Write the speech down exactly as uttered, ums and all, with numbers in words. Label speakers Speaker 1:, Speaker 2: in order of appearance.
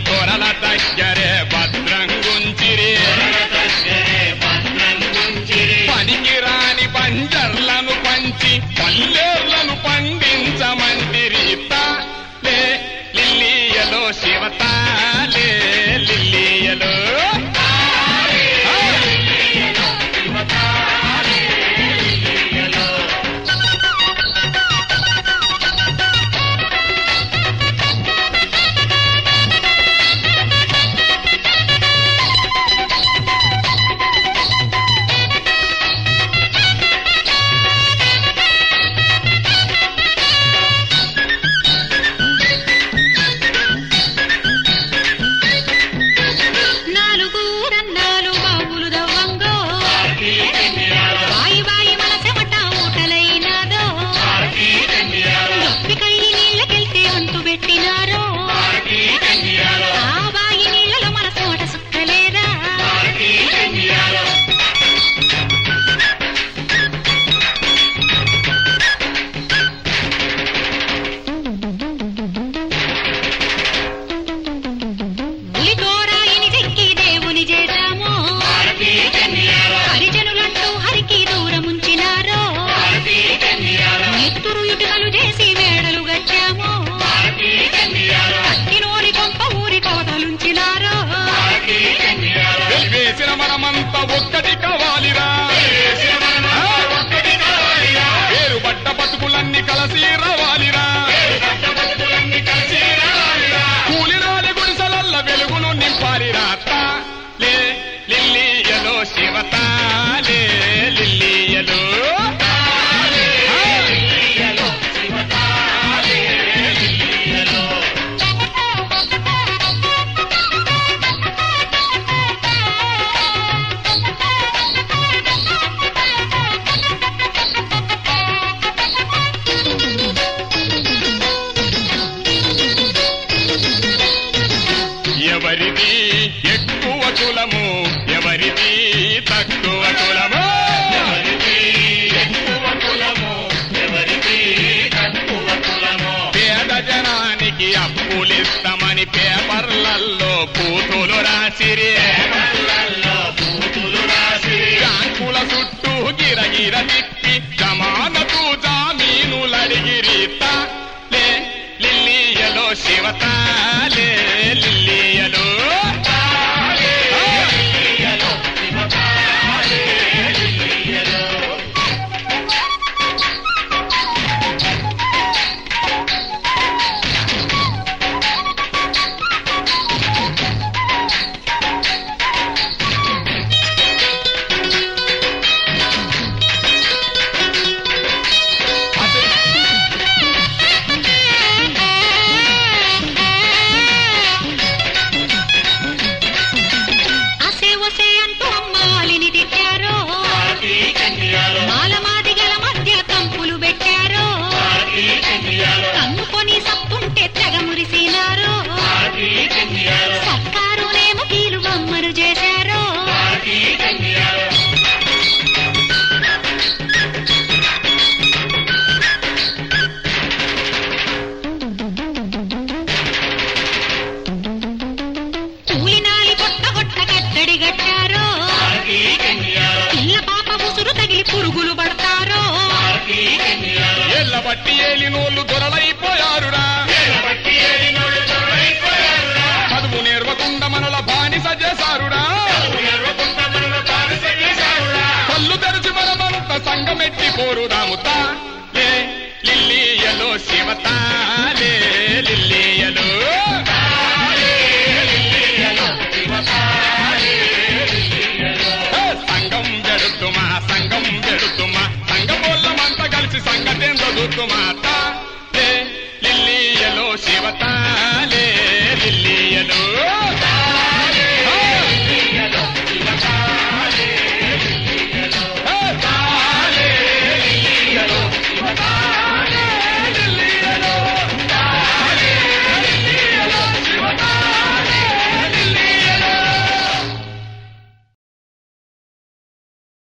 Speaker 1: దొరల దగ్గరే భద్రంగుంచిరి పనికి రాని బంజర్లను పంచి పల్లెర్లను పండించమంటిరి తాలే లిల్లియలో శివతాలే లిల్లియలో మనమంతా ఒక్కటి కావాలిరా పేరు పడ్డ బతుకులన్నీ కలసి రావాలిరా కూలిరాలి గుడిసెలల్ల వెలుగును నింపాలిరా తాలే లిల్లియలో శివతాలే లిల్లియలో ఎవరిది ఎక్కువ కులము ఎవరిది తక్కువ కులము ఎవరిది ఎక్కువ కులము ఎవరిది తక్కువ కులము పేద జనానికి అప్పులిస్తామని పేపర్లలో పూతులు రాసిరి పూతులు రాసిరి బ్యాంకుల చుట్టూ గిరగిర తిప్పి జమానతు జామీనులడిగిరి తాలే లిల్లియలో శివతాలే లిల్లియలో బట్టి ఏలినోళ్ళు దొరలైపోయారురా చదువు నేర్వకుండా మనల బానిస చేశారురా కళ్ళు తెరిచి మనమంత సంగమెట్టి పోరుదాము తాలే లిల్లియలో శివతా